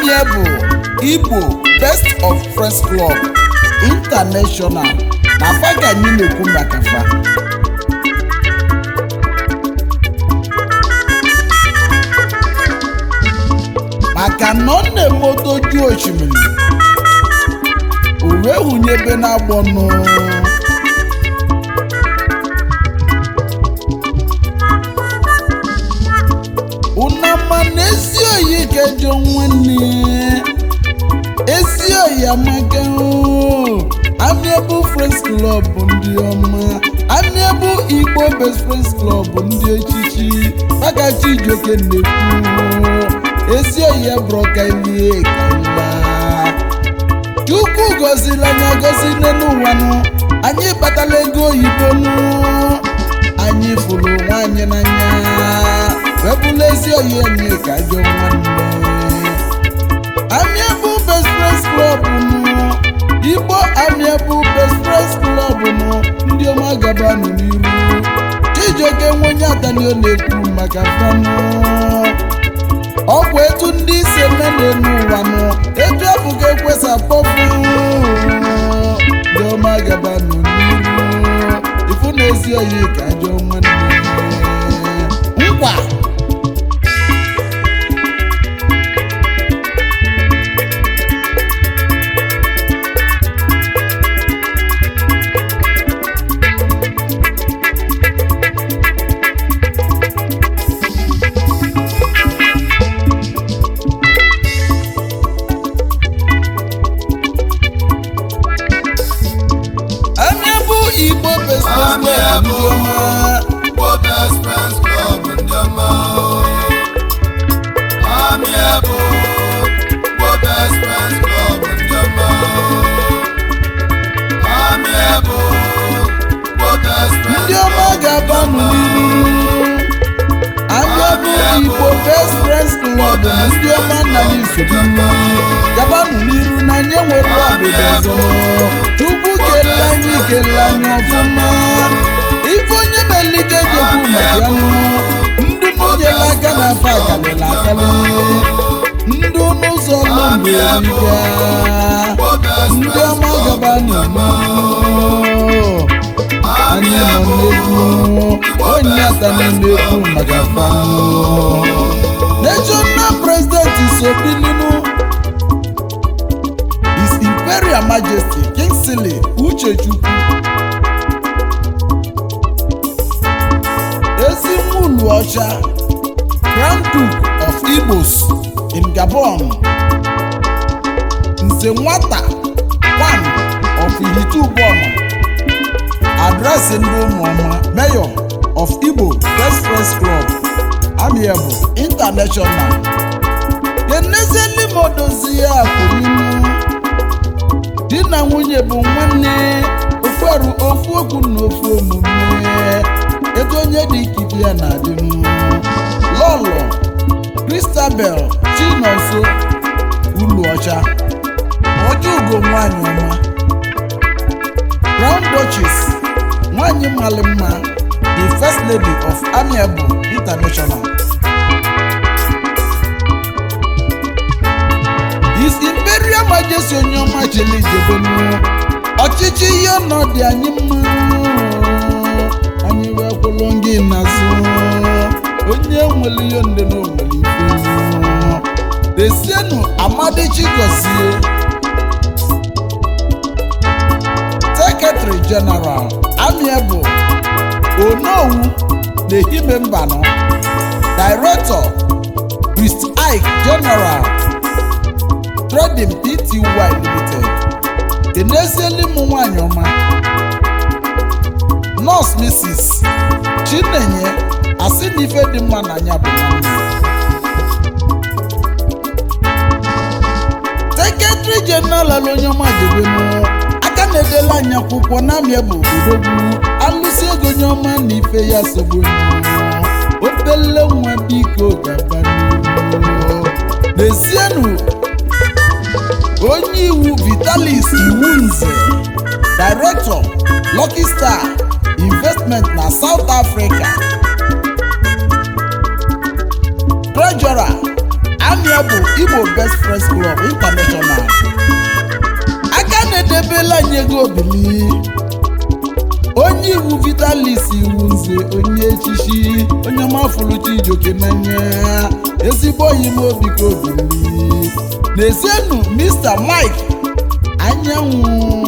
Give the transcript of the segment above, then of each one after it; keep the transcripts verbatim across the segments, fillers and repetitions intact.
Amịa bụ Igbo Best of Friends Club International na afa ka anyị na-ekwu maka fa. Maka na ọ na-emoto ju osimiri o wee hụnye ebe na-agbọ nụ. Unama n'ezi oyi kejo nwanne ezi oyi amaka Amịa bụ Friends Club ndị ọma. Amịa bụ Igbo Best Friends Club ndị echichi maka Chijioke na-ekwu ezi oyi abụrọka ilie kaila Chukwu gọzila anya gọzi n'ụwa nụ anyị kpatala ego oyibo nụ anyị fụrụ nwanyị n'anya webụla ezi oyi anyị ka ajọ nwanne. Amịa bụ Best Friends Club nụ Igbo Amịa bụ Best Friends Club nụ ndị ọma gabanụ n'iru Chijioke nwenye atani ọ na-ekwu maka fanụ. Ọ bụ etu ndị isi eme n'ụwa nụ etu abụghị ekwesị akpọfu ndị ọma gabanụ n'iru ifu na ezi oyi ka ajọ nwanne nkwa. Igbo Best Friends Club ndị ọma. Igbo Best Friends Club ndị ọma. Amịa bụ Igbo Best Friends Club ndị ọma. Amịa bụ Igbo Best Friends ndị ọma ga-abanụ n'iru. Amịa bụ Igbo Best Friends Club ndị ọma nna n'isogbu gabanụ n'iru na nye nwere ọdịda ọzọ. Chukwu kelee anyị kelee anyị ọfụma ife onye melike jekwu maka ya nụ ndị mụnyela aka na afa akalịla akalị ndị n'ụzọ ọlụ mgbe eriga ndị ọma gabanụ anyị nọ n'egwu onye atani na-ekwu maka fanụ. National President Isobilinu His Imperial Majesty Kingsley Uchechukwu Ezimulu Ọcha Grand Duke of Igbos in Gabon Nze Nwata one of Ihitubono Addressing ndị ụmụọma Mayor of Igbo Best Friends Club Amịa bụ International Kenezeli Modozie Akwụlinu di na nwunye bụ nwanne ofu arụ ofu okwu na ofu omume ego onye dị ikike ya na-adị Lọlọ Christabel Chinonso Uluọcha Ojugo nwanyị ọma Crown Duchess nwanyị mmalị mma the First Lady of Amịa bụ International. His Imperial Majesty onye ọma chili jebenu ọchịchị ihe ọnọdụ anyị mma anyị wee kwụlụ gị n'azụ onye nwere ihe ndị na onwere ife desienu Amadi Chigozie Secretary General Amịa bụ Onowu Nehime Mbano Director Priest Ike General Trading Pty Limited Enezieli m nwanyị ọma Nurse Missus Chinenye asị na ife dị mma n'anya bụ nwanne. Secretary General onye ọma jebenu aka na-edela anya akwụkwọ na Amịa bụ odogwu alụsị ego onye ọma na ife ya sogbu obele nwa biko gaba n'ihu. N'ezienụ onye iwu Vitalis Iwunze Director Lucky Star Investment na South Africa Treasurer Amia bụ Igbo Best Friends Club International. Aka na-edebela anyị ego obili. Onye iwu Vitalis iwu nze onye echichi onye mafụrụ Chijioke n'anya ezigbo oyi m obi ka obili. N'ezienụ Mister Mike Anyanwụ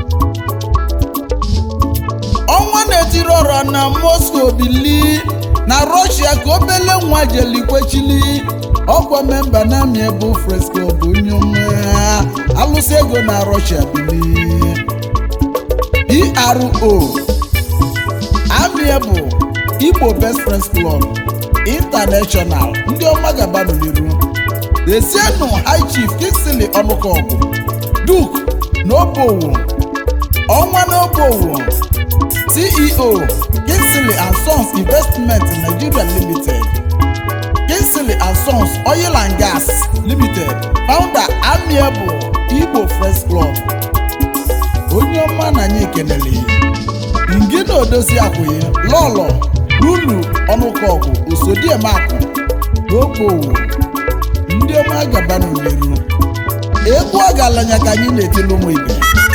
ọnwa na-etiri ọra na Moscow bili na Russia ka obele nwa jelikwechili ọkwa memba na Amia bụ Friends Club onye ọma alụsị ego na Russia bili. E R O Amia bụ Igbo Best Friends Club International ndị ọma gaba n'iru. Esienụ High Chief Kingsley Ọnụkọgụ Duke n'Obowo ọnwa n'Obowo C E O Kingsley and Sons Investment Nigeria Limited, Kingsley and Sons Oil and Gas Limited, founder Amia bụ Igbo Friends Club onye ọma na anyị ekenele. Ngina Odozi Akwụghị Lọlọ Lulu Ọnụkọgụ Osodiemakụ n'Obowo ndị ọma gaba n'iru. Egwu ọgaranya ka anyị na-etili ụmụ ibe.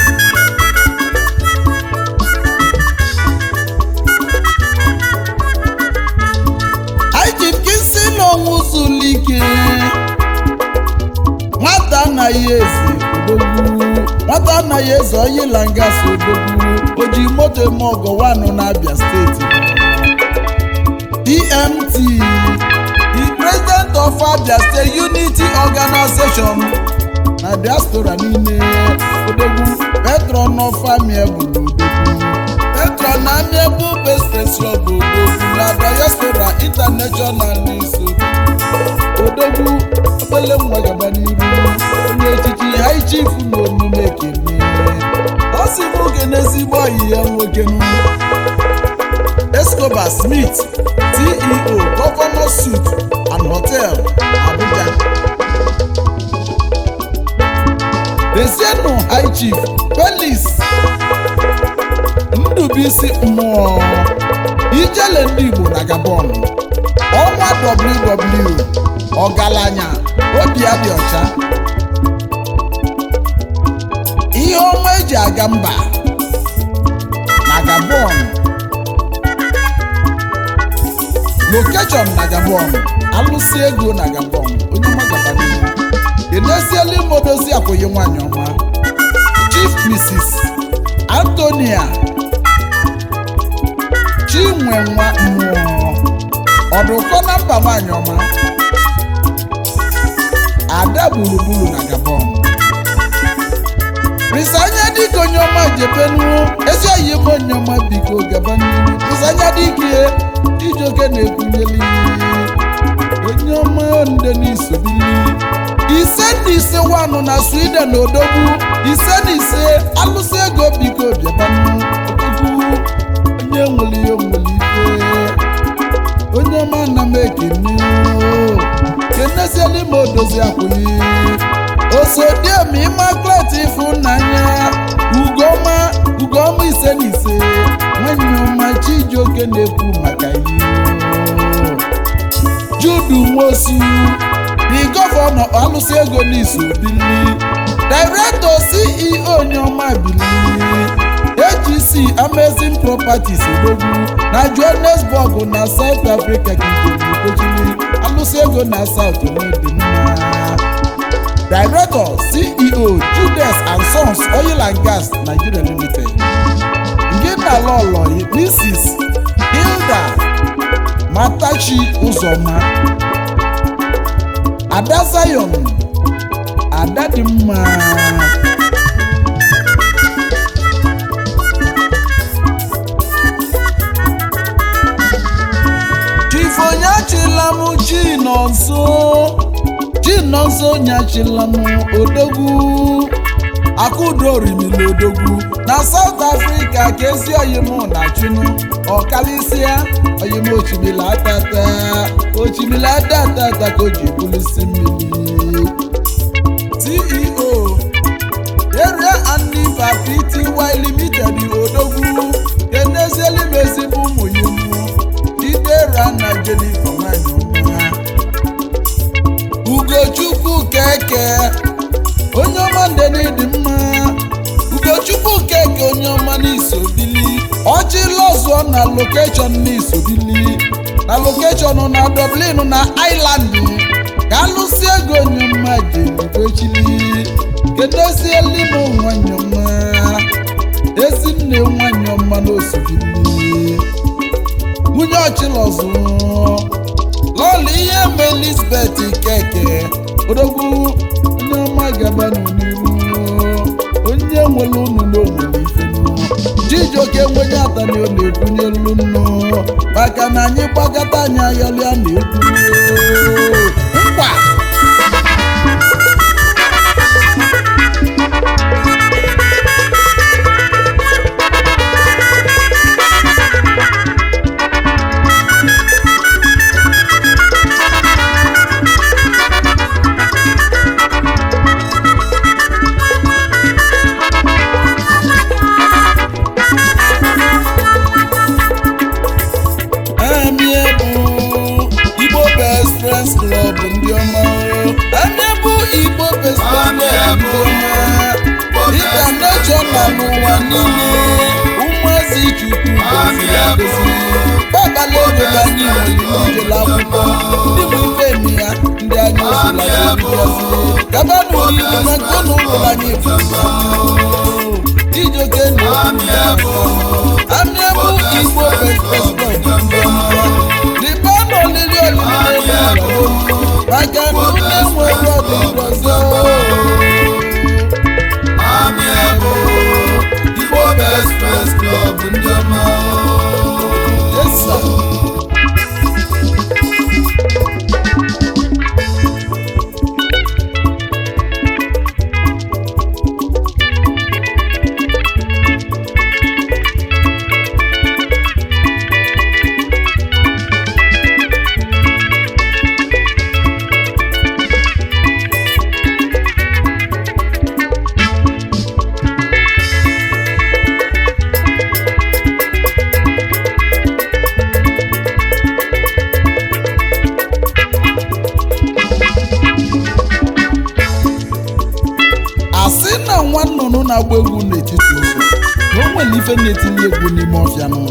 Anyị jikisi n'ọnwụ zulike nwata anaghị ezi odogwu, nwata anaghị ezi oyila ngasị odogwu, oji moto eme ọgọ wanụ na Abia steeti. D M T, the president of Abia State Unity Organization na diaspora niile odogwu, patron of Amia bụ odogwu, patron na Amia bụ Best Friends Club odogwu na diaspora international n'iso odogwu obele nwa gaba n'iru. Onye echichi High Chief na omume ekene ọ sị m oge n'ezigbo ọyị ya nwoke m. Escobar Smith C E O Governor Suite and Hotel Abuja. Esienụ High Chief Felix Ndubisi mmụọ ijele ndị Igbo na Gabon ọnwa W W ọgaranya obi ya dị ọcha ihe ọma eji aga mba na Gabon, location na Gabon, alụsị ego na Gabon onye ọma gaba n'ihu. Enesiela Ime Odozi Akwụghị nwanyị ọma Chief Missus Antonia Chinwenwa mmụọ ọdụkọ na mba nwanyị ọma ada gburugburu na Gabon. Prince Anya Dike onye ọma jebenu ezi oyi m onye ọma biko gaba n'ihu. Prince Anya Dike Chijioke na-ekwunyeli onye ọma nde n'isobili. Ise na ise wanụ na Sweden odogwu, ise na ise alụsị ego biko bịabanụ odogwu onye nwere ihe nwere ife onye ọma na m ekene. Kenesiela Ime Odozi Akwụghị Osodieme Immaculate Ifunanya Ugoma Ugoma ise na ise nwanyị ọma Chijioke na-ekwu maka ihe. Jude Nwosu the Governor alụsị ego n'iso bili, Director C E O onye ọma bili, A G C Amazing Properties odogwu na Johannesburg na South Africa kikochili alụsị ego na South Medina. Director C E O Judes and Sons Oil and Gas Nigeria Limited. Ngina Lọlọ Missus Hilda Matachi Uzoma Ada Zion Ada dị mma. Chief Onyachila m Chinonso Chinonso Onyachila m odogwu Akudo Orimili odogwu na South Africa ka ezi oyim na chunu ọkalịsịa oyim ochimila atata ochimila atata ka o ji bulisi mmiri. C E O Area and Liver P T Y Limited odogwu Kenesiela m ezigbo ụmụ ya ụmụ Idera na Jennifer nwanyị ọma. Ugo na location n'isobili na location na Dublin na Ireland ka alụsi ego nyoma jebechili kedozieli m nwanyọma ezinne nwanyọma n'osobili nwunye ọchịlọzụ lọlị ihe ma Elizabeth Keke odogwu onye ọma gaba n'iru onye nwere unu n'onwere ifenu Chijioke enwenye atani ọ na-ebunye elu nnu maka na anyị gbakọta anyị ayọlịa na-ekwu nkwa Club ndị ọma anya bụ Igbo Best Friends Club ndị ọma international n'ụwa niile ụmụazị Chukwu goziri agozi gbabalị ego ka anyị nwere n'ijele akwụkwọ ndị bụ ife emi ya ndị anyị osola gozi gabanụ n'ihu na nke ụlọ ụlọ anyị bụ Chijioke na okwu anya bụ Igbo Best Friends Club ndị ọma libanụ olili olili maka na ụlọ enwere ọdụ ngọzi Igbo Best Friends Club ndị ọma. Yes, sir. Na-agba egwu n'etiti ụzọ na o nwere ife na-etinye egwu n'ime ọfịa nụ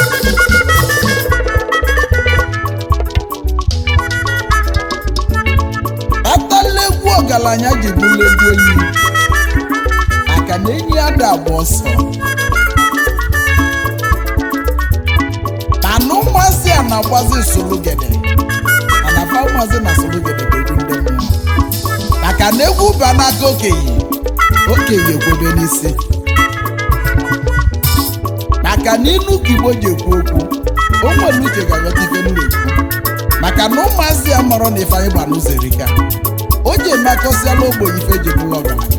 atala egwu ọgaranya ji bụrụ egwu enyi maka na enyi ya da agba ọsọ mana ụmụazị a na-agbazi sologede mana fa ụmụazị na sologede bụ egwu ndị mmụọ maka na egwu ba n'aka okenye okenye kwebe n'isi maka na inu ka Igbo ji ekwu okwu o nwere uche ga-aghọta ife m na-ekwu maka na ụmụazị ya mọrọ na ife anyị gba n'ụzọ erika o ji emakọsiala ogbenye ife ji bụrụ ọgaranya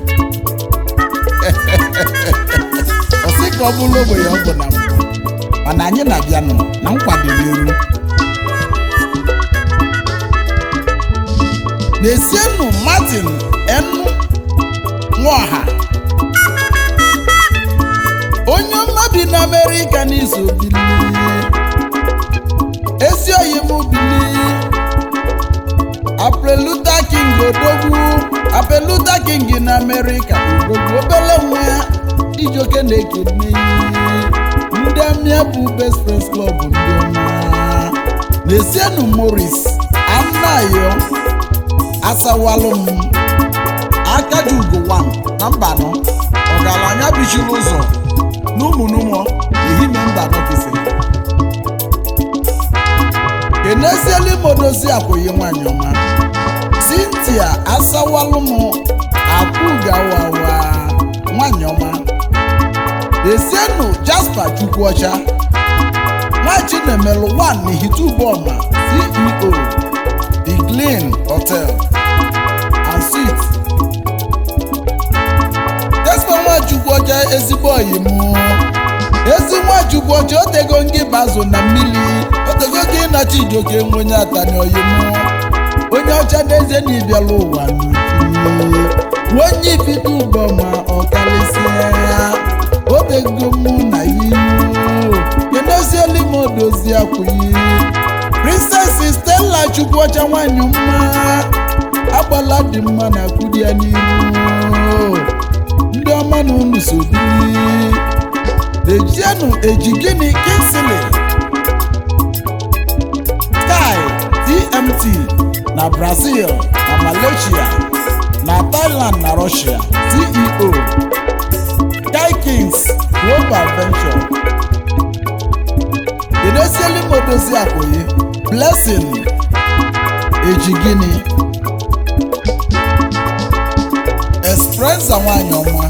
ọ sị ka ọ bụrụ ogbenye ọ bụ na mbụ mana anyị na-abịanụ na nkwadoro elu na-esienụ Martin Enu Nwaọha onye ọma bi n'Amerịka n'izu bili ezi oyi m bili Apreluta King odogwu Apreluta King n'Amerịka odogwu obele nwa ya Chijioke na-ekene ndị amịa bụ Best Friends Club ndị ọma na-esienụ Morris Anayo Asawalum Akajugo one na Mbano ọgaranya bichiri ụzọ n'ụmụnụmụ ehime Mbano kisi kenesieli modozi akwụghị nwanyị ọma Cynthia Asawalum Akwụgawawa nwanyị ọma esienụ Jasper Chukwuọcha nwachi na-emelụ one n'Ihitubọma C E O The Glen Hotel and Suites Chukwuọcha ezigbo oyi mụ ezi nwa Chukwuọcha otego ngị bazụ na mmiri otego gị na Chijioke nwenye atani oyi mụ onye ọcha n'eze na ịbịala ụwa n'uju onye ibido ụgbọ ma ọ karịsịa ya otego mụ na ihu kenezieli m odozi akwụghị Princess Stella Chukwuọcha nwanyị mma agbala dị mma na akwụdi ya n'ihu ndị ọma na unu so biri Dejienu Ejigini Kingsley Sky T M T na Brazil na Malaysia na Thailand na Russia C E O Sky Kings Global Venture Idesieli Modozi Akoye Blessing Ejigini Esperanza nwanyị ọma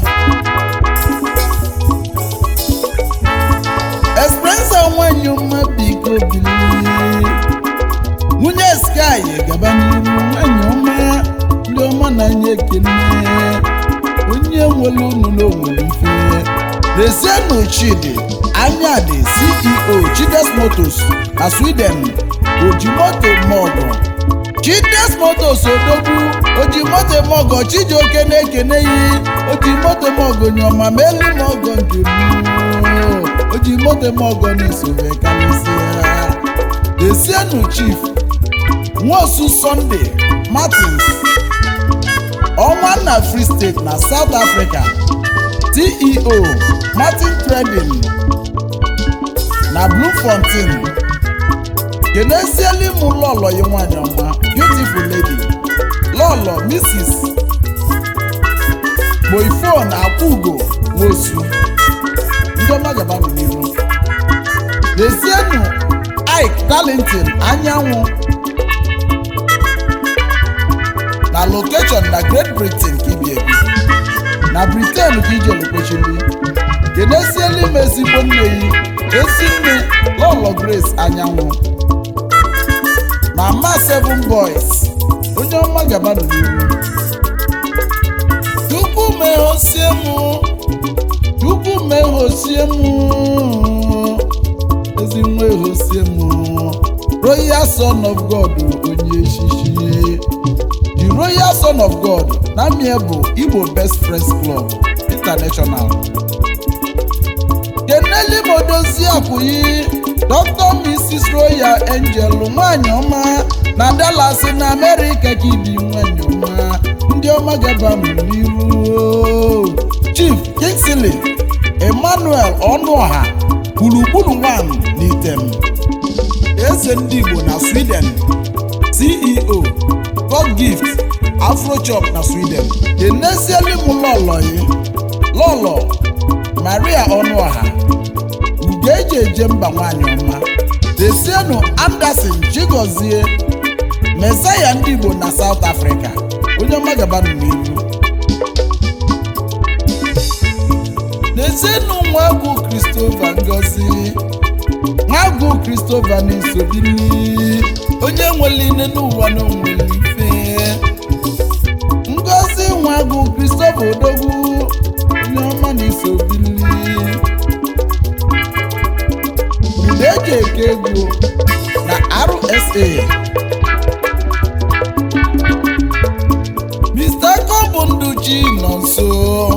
Esperanza nwanyị ọma biko bili nwunye Sky gaba n'iru nwanyị ọma ndị ọma na-anye ekene onye nwere unu n'onwere mfe Rezienu Chidi Anyadi C E O Chides Motors na Sweden Ojimoto Mogo Chides Motors odogwu Ojimoto Mogo Chijioke na-ekene yi Ojimoto Mogo nyoma melu Mogo nke m Ojimoto Mogo n'isove kalisia Rezienu Chief Nwosu Sunday Martins ọnwa na Free State na South Africa C E O Martin Trading na Bloemfontein Kenesieli mụ lọlọ yi nwanyị ọma beautiful lady lọlọ Missus Boyfon Akwugo Nwosu ndị ọma gaba n'iru Rezienu Ike Darlington Anyanwụ na location na Great Britain ka ibi ebi na Britain ka ije olukwechili Kenesieli m ezigbo nne yi ezi nne lọlọ Grace Anyanwụ Mama Seven Boys onye ọma gaba n'iru Chukwu mehosie mụ Chukwu mehosie mụ ezi nwa ehosie mụ Royal Son of God onye echichi The Royal Son of God na mie bụ Igbo Best Friends Club International Keneli Modozi Akwuyi Doctor Missus Royal Angel nwanyị ọma na Dallas na America ka ibi nwanyị ọma ndị ọma gaba m n'iru Chief Kingsley Emmanuel Ọnụọha gburugburu nwanyị n'item eze ndị Igbo na Sweden C E O God Gift Afrochop na Sweden Kenesieli m lọlọ yi lọlọ Maria Ọnụọha Ugeje eje mba nwanyị ọma Rezienu Anderson Chigozie Mesaya ndị Igbo na South Africa onye ọma gaba n'iru Rezienu Nwagwu Christopher Ngozi Nwagwu Christopher Nsobili onye nwere ine n'ụwa na onwere ife Ngozi Nwagwu Christopher Odogwu onye ọma Nsobili Udeji Eke Egwu na R S A Mister Kobunduchi nọ nso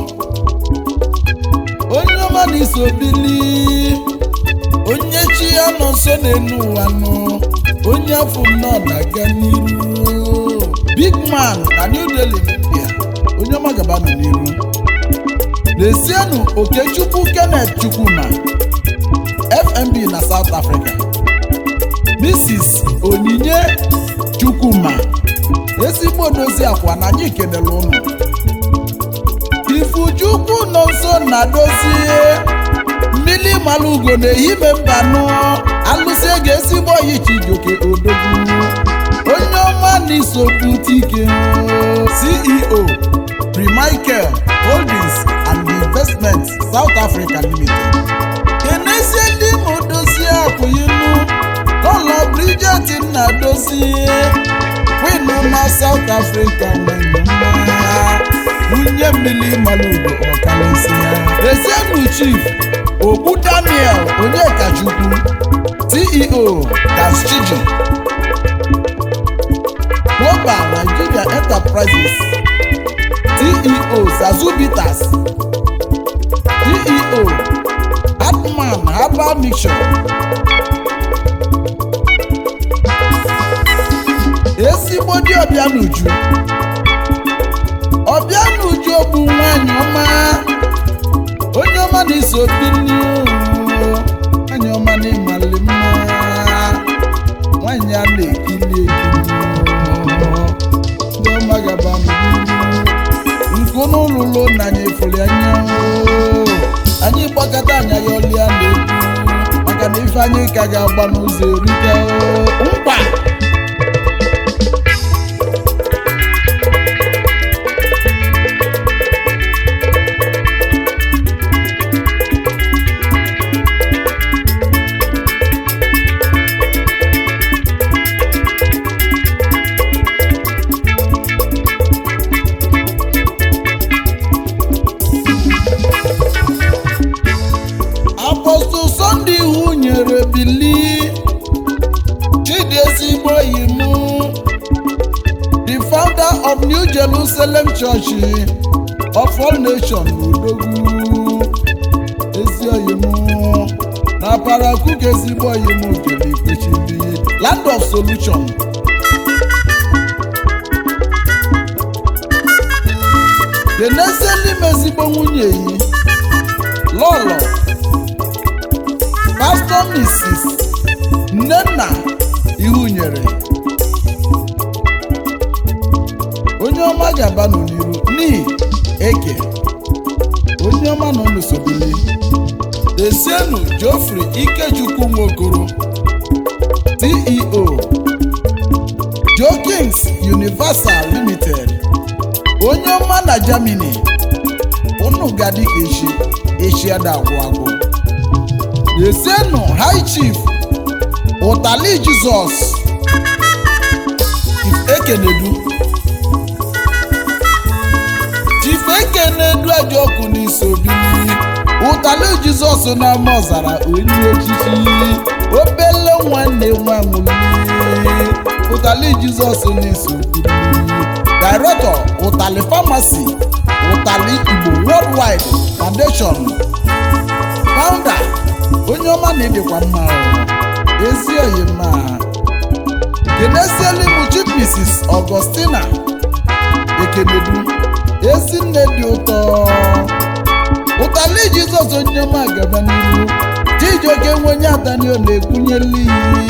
onye ọma Nsobili onye chi ya nọ nso n'elu ụwa nọ onye afọ nọ na-aga n'iru Big Man na New Delhi India onye ọma gaba n'iru Rezienu Okechukwu Kenneth Chukwuma F M B na South Africa Missus Onyinye Chukwuma ezigbo odozi akwa na anyị kelere ụnụ Ifuchukwu nọ nso na dozie mmili malugo na-ehime mbanụ alụsị ego ezigbo oyi Chijioke Odogwu onye ọma n'isoputike C E O Pre-Michael Holdings and Investments South Africa Limited Kenesieli Modozi Akwuyinu lọlọ Bridget Nnadozie Queen na South Africa nwanyị mma nwunye mmili malugo ọkalịsịa Rezienu Chief Ogbu Daniel Onyekachukwu C E O Daschiji Global Nigeria Enterprises C E O Zazubitas C E O Atman Herbal Mixture ezigbo dị Ọbịanuju Ọbịanuju bụ nwanyị ọma onye ọma Nsobili n'ụlụlụ na anyị efuli anya anyị gbakọta anya ya ọlịa na-egwu maka na ife anyị ka ga-agba n'ụzọ erika mkpa of New Jerusalem Church of all nations Odogwu Ezioyimu na Paraku ezigbo oyimu kele Ikpechibi Land of Solution the neseli mezigbo nwunye yi Lolo Pastor Missus Nnenna Ihunyere onye ọma ga-aba n'iru ni eke onye ọma nọ n'usobili Desienu Geoffrey Ikechukwu Nwokoro C E O Joe Kings Universal Limited onye ọma na Germany unu gadi ka echi echi ada agwụ agwụ Desienu High Chief Ụtali Jesus Ekenedu Ekenedu Ajoku n'Isobili Ụtali Jizọs na Mozara onye echichi obele nwanne nwanwuli Ụtali Jizọs n'Isobili Director Ụtali Pharmacy Ụtali Igbo Worldwide Foundation Founder onye ọma na-edekwa mma Ezioyima Kenesielimu Chief Missus Augustina Ekenedu Ezinne dị ụtọ Ụtali Jizọs onye ọma gaba n'ihu Chijioke nwenye Adanio na-ekwunyeli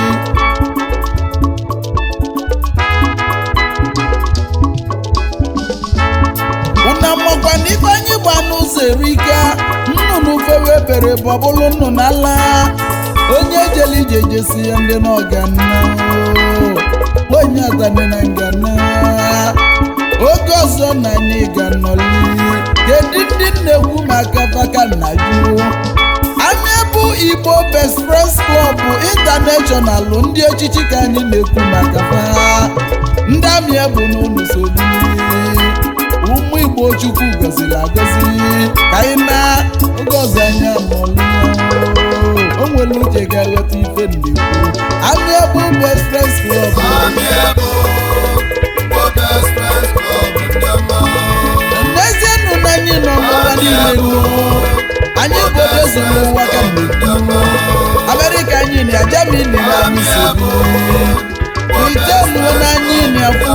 Una mọkwa n'ife anyị gba n'ụzọ erika nnụnụ fewe bere bọbụlụ nnụnụ ala onye jeli ije jesi ya ndị n'ọgana onye Adanio na ngana oge ọzọ na anyị ga-anọli kedu ndị na-ekwu maka vaka na yu anya bụ Igbo Best Friends Club International ndị echichi ka anyị na-ekwu maka ha ndị amị bụ n'ụlọ sobi ụmụ Igbo Chukwu gọziri agọzi ka anyị na oge ọzọ anyị anọli o nwere uche ga-aghọta ife ndị kwuru amị bụ Best Friends Club N'ezienụ na anyị nọ n'ụwa niile anyị bụ odezu n'ụwa ka mgbe Amerịka anyị na Germany na anyị sobi Britain na anyị na-afụ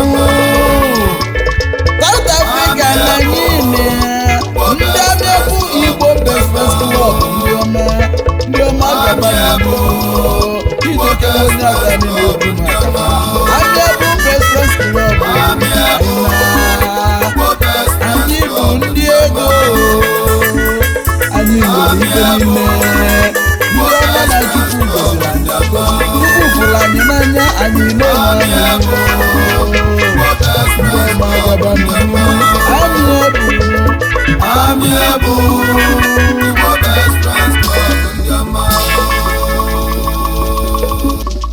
South Africa na anyị na ndị abịa bụ Igbo Best Friends Club ndị ọma ndị ọma gaba n'igbo Chijioke onye Adanio na-ekwu maka abịa bụ Best Friends Club anyị bụ ndị ego anyị nwere ike niile ndị ọma na Chukwu gọziri anyị agọzi Chukwu fụrụ anyị n'anya anyị na-enwe anyị ndị ọma gaba n'ihu